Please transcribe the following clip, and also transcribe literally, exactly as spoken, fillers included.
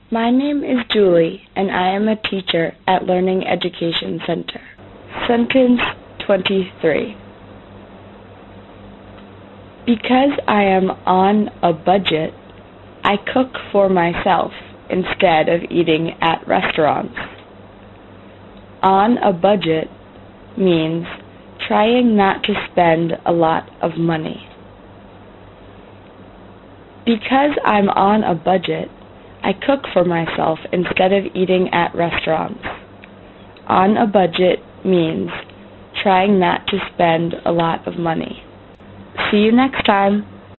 My name is Julie, and I am a teacher at Learning Education Center. Sentence twenty-three. Because I am on a budget, I cook for myself instead of eating at restaurants. On a budget means trying not to spend a lot of money. Because I'm on a budget, I cook for myself instead of eating at restaurants. On a budget means trying not to spend a lot of money. See you next time.